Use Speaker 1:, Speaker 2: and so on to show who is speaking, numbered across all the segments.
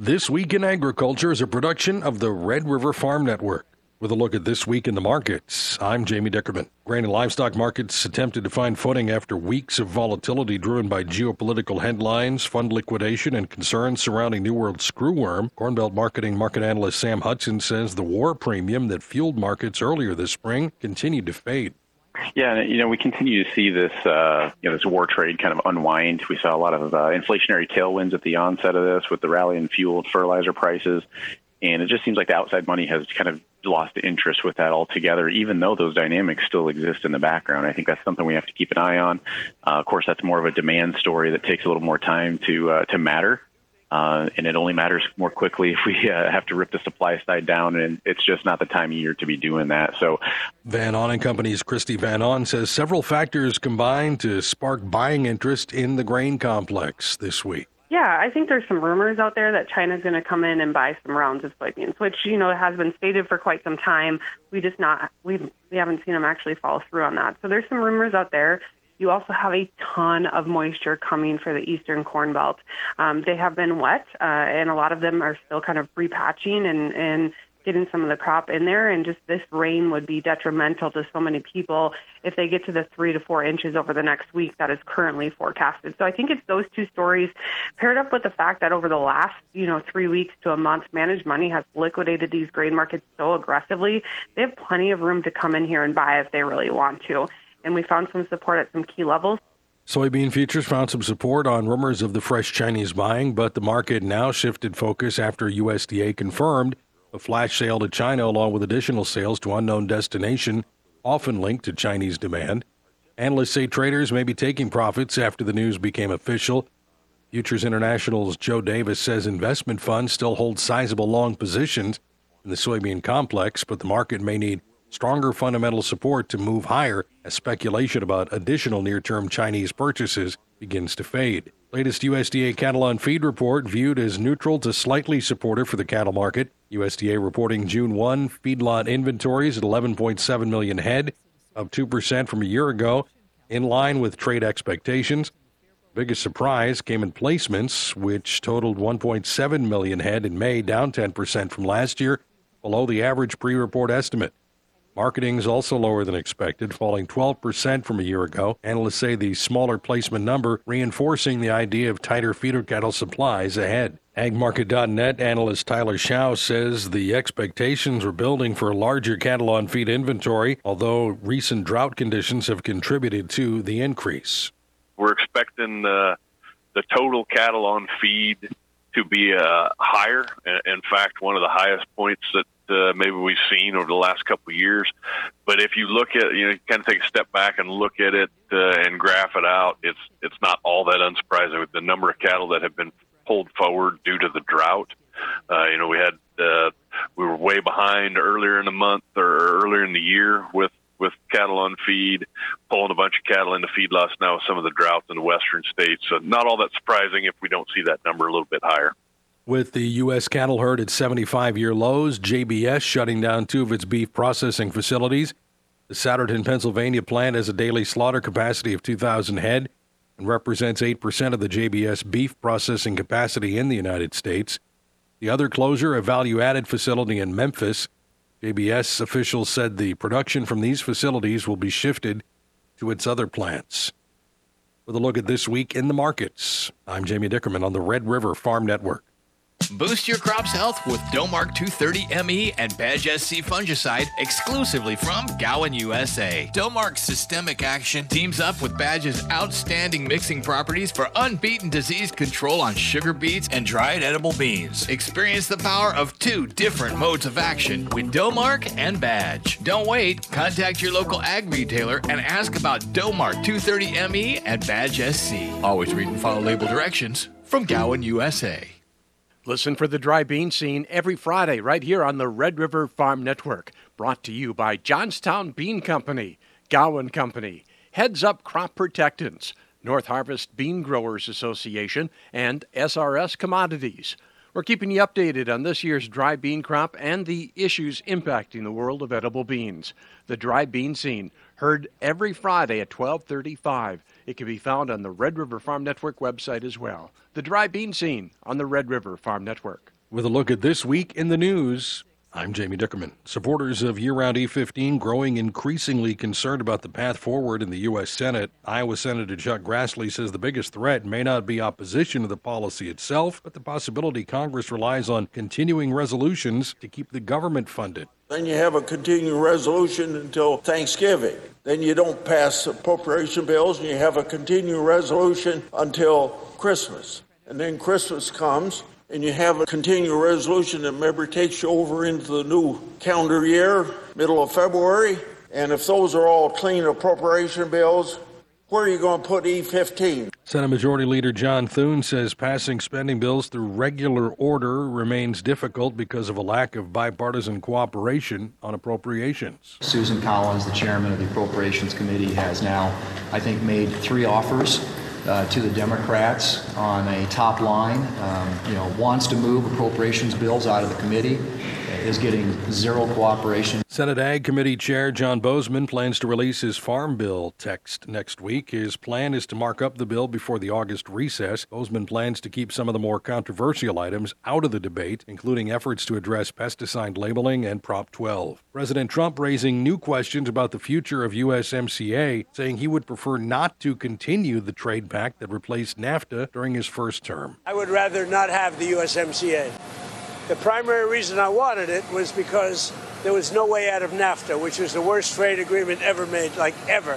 Speaker 1: This Week in Agriculture is a production of the Red River Farm Network. With a look at This Week in the Markets, I'm Jamie Dickerman. Grain and livestock markets attempted to find footing after weeks of volatility driven by geopolitical headlines, fund liquidation, and concerns surrounding New World screwworm. Corn Belt market analyst Sam Hudson says the war premium that fueled markets earlier this spring continued to fade.
Speaker 2: Yeah, we continue to see this, this war trade kind of unwind. We saw a lot of inflationary tailwinds at the onset of this with the rally in fuel, fertilizer prices, and it just seems like the outside money has kind of lost interest with that altogether, even though those dynamics still exist in the background. I think that's something we have to keep an eye on. Of course, that's more of a demand story that takes a little more time to matter. And it only matters more quickly if we have to rip the supply side down, and it's just not the time of year to be doing that. So,
Speaker 1: Van On & Company's Christy Van On says several factors combined to spark buying interest in the grain complex this week.
Speaker 3: Yeah, I think there's some rumors out there that China's going to come in and buy some rounds of soybeans, which, has been stated for quite some time. We haven't seen them actually follow through on that. So there's some rumors out there. You also have a ton of moisture coming for the eastern Corn Belt. They have been wet, and a lot of them are still kind of repatching and getting some of the crop in there. And just this rain would be detrimental to so many people if they get to the 3 to 4 inches over the next week that is currently forecasted. So I think it's those two stories paired up with the fact that over the last, 3 weeks to a month, managed money has liquidated these grain markets so aggressively. They have plenty of room to come in here and buy if they really want to. And we found some support at some key levels.
Speaker 1: Soybean futures found some support on rumors of the fresh Chinese buying, but the market now shifted focus after USDA confirmed a flash sale to China along with additional sales to unknown destination, often linked to Chinese demand. Analysts say traders may be taking profits after the news became official. Futures International's Joe Davis says investment funds still hold sizable long positions in the soybean complex, but the market may need stronger fundamental support to move higher as speculation about additional near-term Chinese purchases begins to fade. Latest USDA cattle on feed report viewed as neutral to slightly supportive for the cattle market. USDA reporting June 1 feedlot inventories at 11.7 million head, up 2% from a year ago, in line with trade expectations. Biggest surprise came in placements, which totaled 1.7 million head in May, down 10% from last year, below the average pre-report estimate. Marketing is also lower than expected, falling 12% from a year ago. Analysts say the smaller placement number reinforcing the idea of tighter feeder cattle supplies ahead. AgMarket.net analyst Tyler Schau says the expectations are building for a larger cattle on feed inventory, although recent drought conditions have contributed to the increase.
Speaker 4: We're expecting the total cattle on feed to be higher. In fact, one of the highest points that maybe we've seen over the last couple of years. But if you look at, you kind of take a step back and look at it and graph it out, it's not all that unsurprising with the number of cattle that have been pulled forward due to the drought. We were way behind earlier in the month or earlier in the year with cattle on feed, pulling a bunch of cattle into feedlots now with some of the droughts in the western states. So not all that surprising if we don't see that number a little bit higher.
Speaker 1: With the U.S. cattle herd at 75-year lows, JBS shutting down 2 of its beef processing facilities. The Souderton, Pennsylvania plant has a daily slaughter capacity of 2,000 head and represents 8% of the JBS beef processing capacity in the United States. The other closure, a value-added facility in Memphis. JBS officials said the production from these facilities will be shifted to its other plants. With a look at This Week in the Markets, I'm Jamie Dickerman on the Red River Farm Network.
Speaker 5: Boost your crop's health with Domark 230 ME and Badge SC fungicide exclusively from Gowan USA. Domark Systemic Action teams up with Badge's outstanding mixing properties for unbeaten disease control on sugar beets and dried edible beans. Experience the power of 2 different modes of action with Domark and Badge. Don't wait. Contact your local ag retailer and ask about Domark 230 ME and Badge SC. Always read and follow label directions from Gowan USA.
Speaker 6: Listen for the Dry Bean Scene every Friday right here on the Red River Farm Network. Brought to you by Johnstown Bean Company, Gowan Company, Heads Up Crop Protectants, North Harvest Bean Growers Association, and SRS Commodities. We're keeping you updated on this year's dry bean crop and the issues impacting the world of edible beans. The Dry Bean Scene, heard every Friday at 12:35 It can be found on the Red River Farm Network website as well. The Dry Bean Scene on the Red River Farm Network.
Speaker 1: With a look at this week in the news, I'm Jamie Dickerman. Supporters of year-round E15 growing increasingly concerned about the path forward in the U.S. Senate. Iowa Senator Chuck Grassley says the biggest threat may not be opposition to the policy itself, but the possibility Congress relies on continuing resolutions to keep the government funded.
Speaker 7: Then you have a continuing resolution until Thanksgiving. Then you don't pass appropriation bills, and you have a continuing resolution until Christmas. And then Christmas comes, and you have a continuing resolution that maybe takes you over into the new calendar year, middle of February. And if those are all clean appropriation bills, where are you going to put E15?
Speaker 1: Senate Majority Leader John Thune says passing spending bills through regular order remains difficult because of a lack of bipartisan cooperation on appropriations.
Speaker 8: Susan Collins, the chairman of the Appropriations Committee, has now, I think, made 3 offers to the Democrats on a top line, wants to move appropriations bills out of the committee, is getting zero cooperation.
Speaker 1: Senate Ag Committee Chair John Bozeman plans to release his farm bill text next week. His plan is to mark up the bill before the August recess. Bozeman plans to keep some of the more controversial items out of the debate, including efforts to address pesticide labeling and Prop 12. President Trump raising new questions about the future of USMCA, saying he would prefer not to continue the trade pact that replaced NAFTA during his first term.
Speaker 9: I would rather not have the USMCA. The primary reason I wanted it was because there was no way out of NAFTA, which was the worst trade agreement ever made, like ever.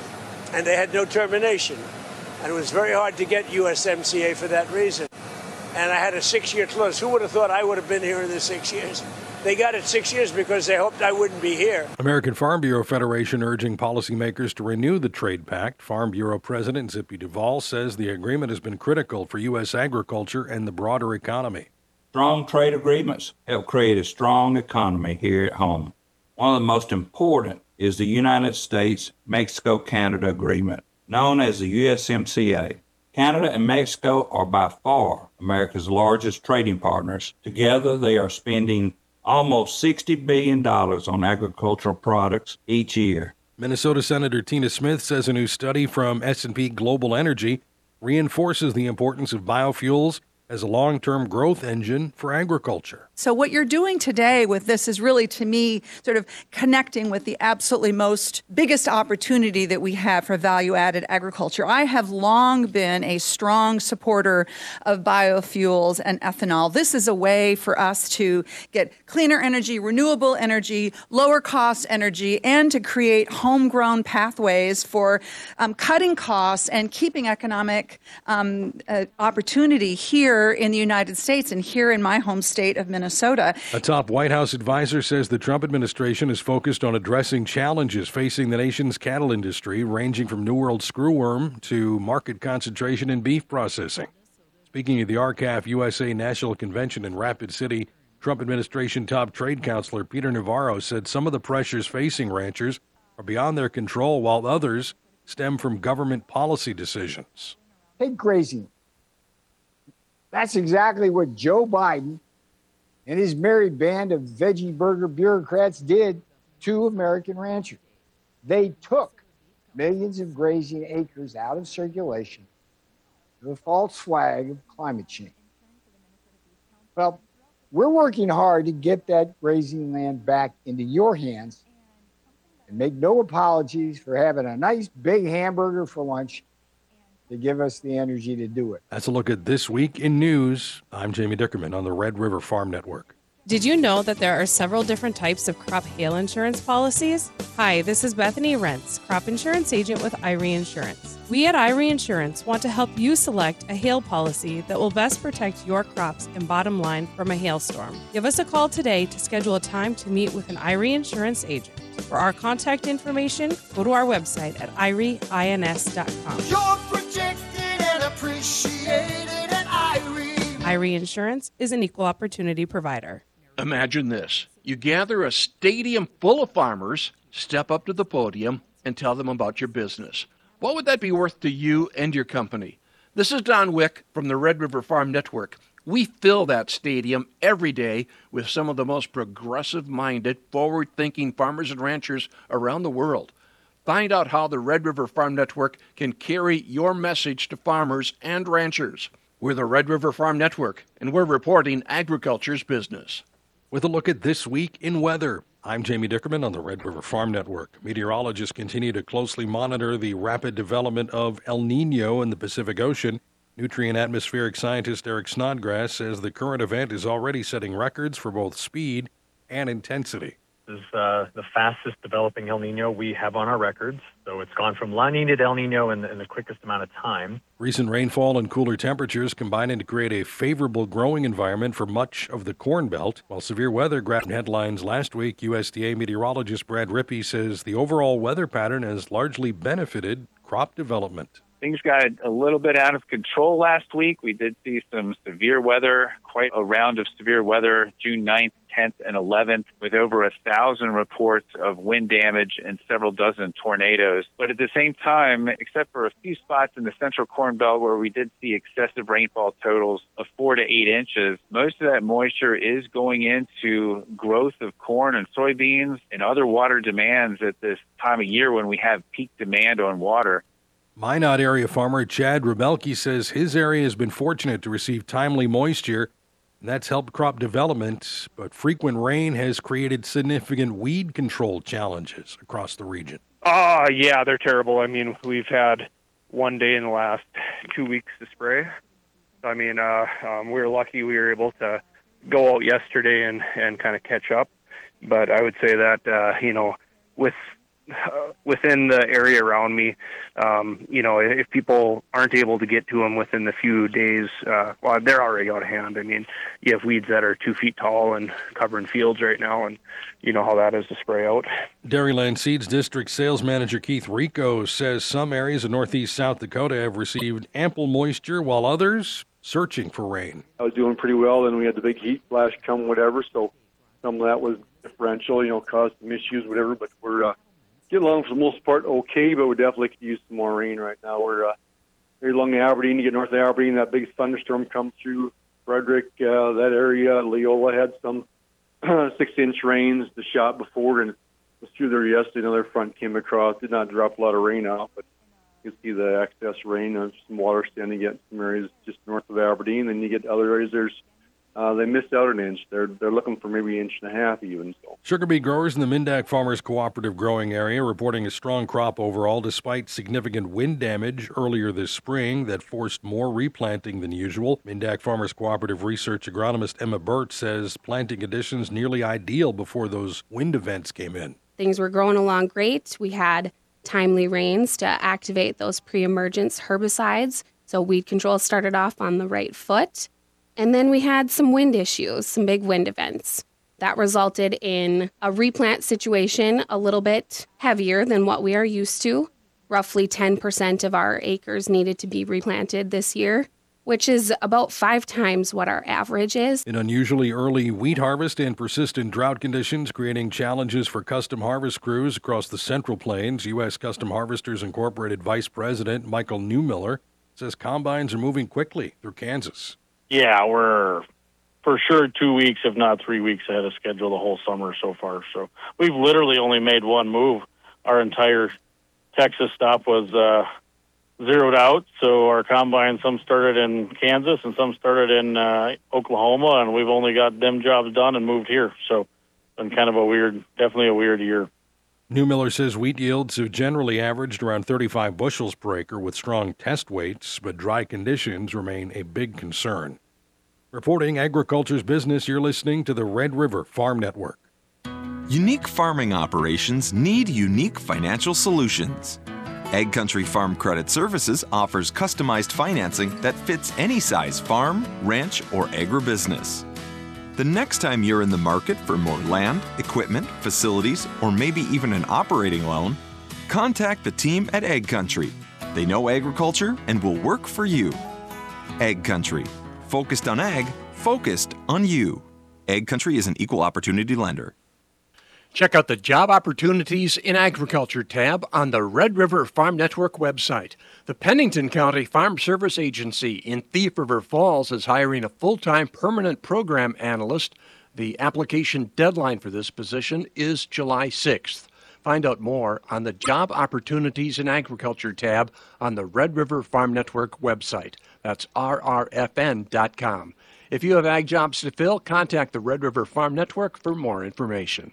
Speaker 9: And they had no termination. And it was very hard to get USMCA for that reason. And I had a 6-year close. Who would have thought I would have been here in the 6 years? They got it 6 years because they hoped I wouldn't be here.
Speaker 1: American Farm Bureau Federation urging policymakers to renew the trade pact. Farm Bureau President Zippy Duvall says the agreement has been critical for U.S. agriculture and the broader economy.
Speaker 10: Strong trade agreements help create a strong economy here at home. One of the most important is the United States-Mexico-Canada Agreement, known as the USMCA. Canada and Mexico are by far America's largest trading partners. Together, they are spending almost $60 billion on agricultural products each year.
Speaker 1: Minnesota Senator Tina Smith says a new study from S&P Global Energy reinforces the importance of biofuels as a long-term growth engine for agriculture.
Speaker 11: So what you're doing today with this is really, to me, sort of connecting with the absolutely biggest opportunity that we have for value-added agriculture. I have long been a strong supporter of biofuels and ethanol. This is a way for us to get cleaner energy, renewable energy, lower-cost energy, and to create homegrown pathways for cutting costs and keeping economic opportunity here in the United States and here in my home state of Minnesota.
Speaker 1: A top White House advisor says the Trump administration is focused on addressing challenges facing the nation's cattle industry, ranging from New World screwworm to market concentration in beef processing. Speaking at the RCAF USA National Convention in Rapid City, Trump administration top trade counselor Peter Navarro said some of the pressures facing ranchers are beyond their control, while others stem from government policy decisions.
Speaker 12: Take grazing. That's exactly what Joe Biden and his merry band of veggie burger bureaucrats did to American ranchers. They took millions of grazing acres out of circulation to the false flag of climate change. Well, we're working hard to get that grazing land back into your hands, and make no apologies for having a nice big hamburger for lunch to give us the energy to do it.
Speaker 1: That's a look at This Week in News. I'm Jamie Dickerman on the Red River Farm Network.
Speaker 13: Did you know that there are several different types of crop hail insurance policies? Hi, this is Bethany Rentz, crop insurance agent with Irie Insurance. We at Irie Insurance want to help you select a hail policy that will best protect your crops and bottom line from a hailstorm. Give us a call today to schedule a time to meet with an Irie Insurance agent. For our contact information, go to our website at irieins.com.
Speaker 14: You're protected and appreciated at Irie.
Speaker 13: Irie Insurance is an equal opportunity provider.
Speaker 6: Imagine this. You gather a stadium full of farmers, step up to the podium, and tell them about your business. What would that be worth to you and your company? This is Don Wick from the Red River Farm Network. We fill that stadium every day with some of the most progressive-minded, forward-thinking farmers and ranchers around the world. Find out how the Red River Farm Network can carry your message to farmers and ranchers. We're the Red River Farm Network, and we're reporting agriculture's business.
Speaker 1: With a look at this week in weather, I'm Jamie Dickerman on the Red River Farm Network. Meteorologists continue to closely monitor the rapid development of El Nino in the Pacific Ocean. Nutrient atmospheric scientist Eric Snodgrass says the current event is already setting records for both speed and intensity.
Speaker 15: This is the fastest developing El Nino we have on our records. So it's gone from La Nina to El Nino in the quickest amount of time.
Speaker 1: Recent rainfall and cooler temperatures combining to create a favorable growing environment for much of the Corn Belt. While severe weather grabbed headlines last week, USDA meteorologist Brad Rippey says the overall weather pattern has largely benefited crop development.
Speaker 16: Things got a little bit out of control last week. We did see some severe weather, quite a round of severe weather, June 9th, 10th, and 11th, with over 1,000 reports of wind damage and several dozen tornadoes. But at the same time, except for a few spots in the central Corn Belt where we did see excessive rainfall totals of 4 to 8 inches, most of that moisture is going into growth of corn and soybeans and other water demands at this time of year when we have peak demand on water.
Speaker 1: Minot area farmer Chad Rebelke says his area has been fortunate to receive timely moisture, and that's helped crop development, but frequent rain has created significant weed control challenges across the region.
Speaker 17: Yeah, they're terrible. I mean, we've had one day in the last 2 weeks to spray. I mean, we were lucky we were able to go out yesterday and kind of catch up. But I would say that, within the area around me, if people aren't able to get to them within the few days, they're already out of hand. I mean, you have weeds that are 2 feet tall and covering fields right now, and you know how that is to spray out.
Speaker 1: Dairyland Seeds District Sales Manager Keith Rico says some areas of northeast South Dakota have received ample moisture, while others searching for rain.
Speaker 18: I was doing pretty well, then we had the big heat flash come, whatever, so some of that was differential, caused some issues, whatever, but we're getting along for the most part okay, but we definitely could use some more rain right now. We're very along Aberdeen. You get north of Aberdeen, that big thunderstorm come through Frederick, that area. Leola had some 6-inch rains the shot before, and it was through there yesterday. Another front came across. Did not drop a lot of rain off, but you can see the excess rain. There's some water standing in some areas just north of Aberdeen. Then you get other areas, they missed out an inch. They're looking for maybe 1.5 inches even. So.
Speaker 1: Sugar beet growers in the Mindak Farmers Cooperative growing area reporting a strong crop overall despite significant wind damage earlier this spring that forced more replanting than usual. Mindak Farmers Cooperative research agronomist Emma Burt says planting conditions nearly ideal before those wind events came in.
Speaker 19: Things were growing along great. We had timely rains to activate those pre-emergence herbicides, so weed control started off on the right foot. And then we had some wind issues, some big wind events. That resulted in a replant situation a little bit heavier than what we are used to. Roughly 10% of our acres needed to be replanted this year, which is about 5 times what our average is.
Speaker 1: An unusually early wheat harvest and persistent drought conditions creating challenges for custom harvest crews across the Central Plains. U.S. Custom Harvesters Incorporated Vice President Michael Newmiller says combines are moving quickly through Kansas.
Speaker 17: Yeah, we're for sure 2 weeks, if not 3 weeks ahead of schedule the whole summer so far. So we've literally only made one move. Our entire Texas stop was zeroed out. So our combine, some started in Kansas and some started in Oklahoma, and we've only got them jobs done and moved here. So it's been kind of definitely a weird year.
Speaker 1: Newmiller says wheat yields have generally averaged around 35 bushels per acre with strong test weights, but dry conditions remain a big concern. Reporting Agriculture's Business, you're listening to the Red River Farm Network.
Speaker 20: Unique farming operations need unique financial solutions. AgCountry Farm Credit Services offers customized financing that fits any size farm, ranch, or agribusiness. The next time you're in the market for more land, equipment, facilities, or maybe even an operating loan, contact the team at AgCountry. They know agriculture and will work for you. AgCountry. Focused on ag, focused on you. AgCountry is an equal opportunity lender.
Speaker 6: Check out the Job Opportunities in Agriculture tab on the Red River Farm Network website. The Pennington County Farm Service Agency in Thief River Falls is hiring a full-time permanent program analyst. The application deadline for this position is July 6th. Find out more on the Job Opportunities in Agriculture tab on the Red River Farm Network website. That's rrfn.com. If you have ag jobs to fill, contact the Red River Farm Network for more information.